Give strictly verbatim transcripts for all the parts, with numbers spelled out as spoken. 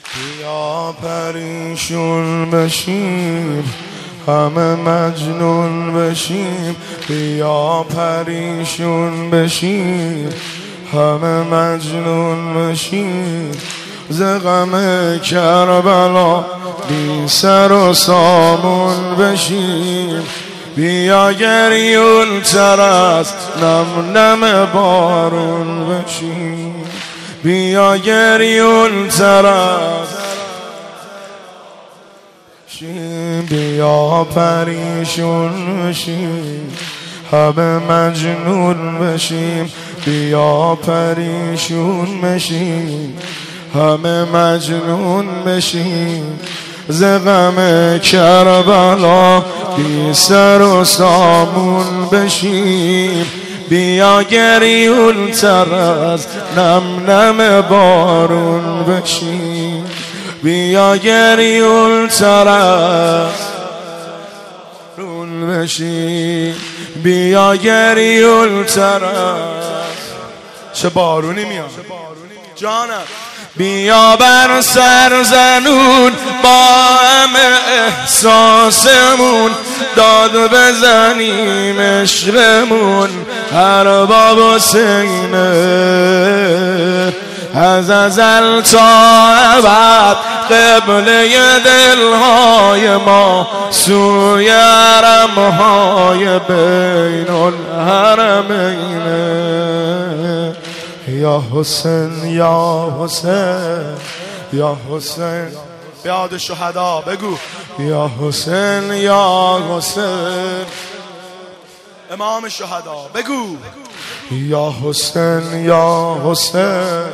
بیا پریشون بشیم همه مجنون بشیم، بیا پریشون بشیم همه مجنون بشیم، ز غم کربلا بی سر و سامون بشیم، بیا گریون تر از نم نم بارون بشیم، بیا گریون تر از بیا پریشون بشیم همه مجنون بشیم، بیا پریشون بشیم همه مجنون بشیم، ز غم کربلا بی سر و سامون بشیم، بیا گریون تر از نم نم بارون بشیم، بیا گریون تر از رون بشیم، بیا گریون تر از چه بارونی میاد جانم، بیا بر سر زنون با همه احساسمون، داد بزنیم عشقمون هر باب حسینه، از ازل تا ابد قبله دلهای ما سوی حرمهای بین الحرمین، یا حسین یا حسین یا حسین، بیاد شهدا بگو یا حسین یا حسین، امام شهدا بگو یا حسین یا حسین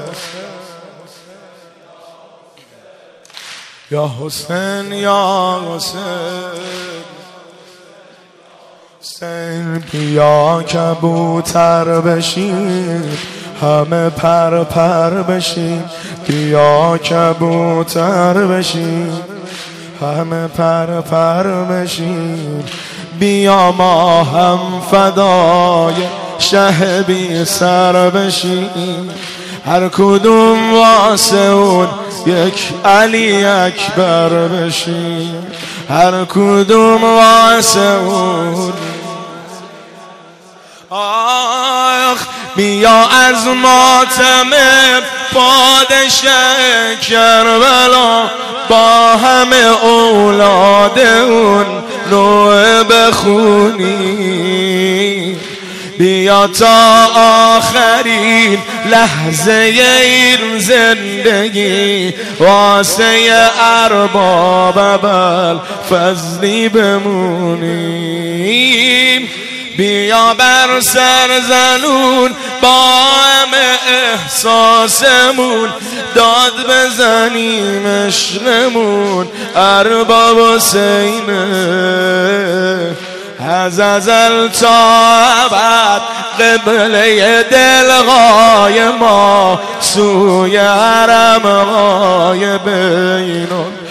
یا حسین یا حسین، حسین بیا کبوتر بشیم همه پر پر بشیم، بیا کبوتر بشیم همه پر پر بشیم، بیا ما هم فدای شه بی سر بشیم، هر کدوم واسه اون یک علی اکبر بشیم، هر کدوم واسه اون آخ، بیا از ماتم پادشه کربلا با همه اولاد اون نوع بخونی، بیا تا آخرین لحظه این زندگی واسه ارباب ابل فضلی بمونیم، بیا بر سر زنون با همه احساسمون، داد بزنیم عشقمون ارباب حسینه، از ازل تا ابد قبله دلهای ما سوی حرمهای بین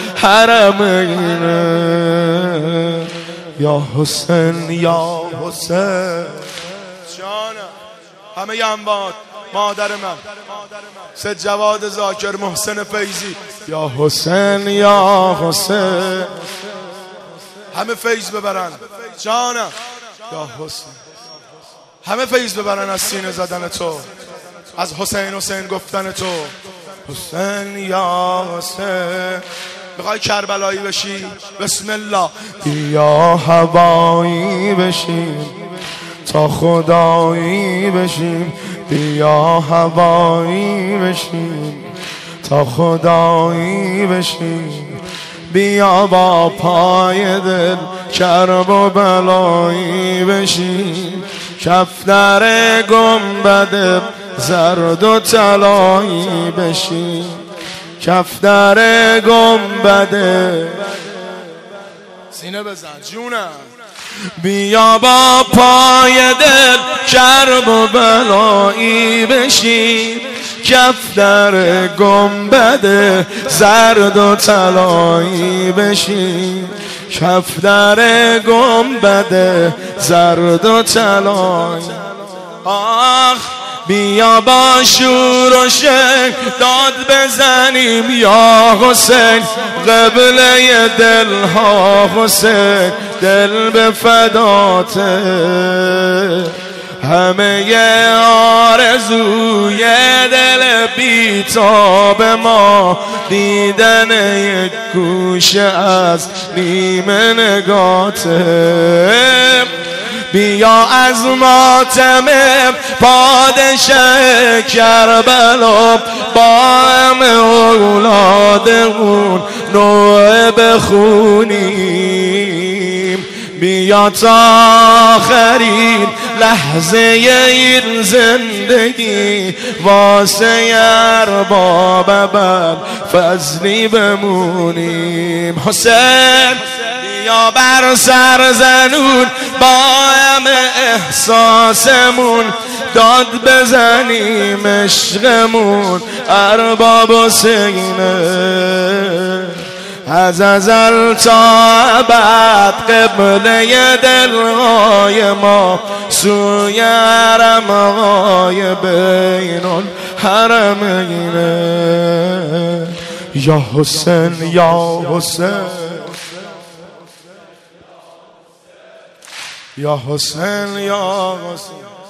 الحرمین، یا حسین یا حسین جانم، همه ینباد مادر من سید جواد ذاکر محسن فیضی، یا حسین یا حسین، همه فیض ببرن جانم، یا حسین، همه فیض ببرن از سینه زدن تو، از حسین حسین گفتن تو، حسین یا حسین. میخوای کربلایی بشی؟ بسم الله. بیا هوایی بشیم تا خدایی بشیم، بیا هوایی بشیم تا خدایی بشیم، بیا با پای دل کرب و بلایی بشیم، کفتر گنبد زرد و طلایی بشیم، کفتر گنبد سینه بزن جونم، بیا با پای دل کرب و بلایی بشیم، کفتر گنبد زرد و طلایی بشیم، کفتر گنبد زرد و طلایی. آخ بیا با شور و شک داد بزنیم یا حسین، قبله دلها حسین، دل به فداته. همه آرزوی دل بیتاب ما دیدن یک گوشه از نیمه نگاته. بیا از ماتم پادشه کربلا با همه اولادمون نوعه بخونیم. بیا تا آخرین لحظه این زندگی واسه ارباب بد فضلی بمونیم. حسین بیا بر سر زنون با همه احساسمون داد بزنیم عشقمون ارباب حسینه. از ازل تا ابد قبله دلهای ما سوی حرمهای بین الحرمینه. یا حسین یا حسین یا حسین یا حسین.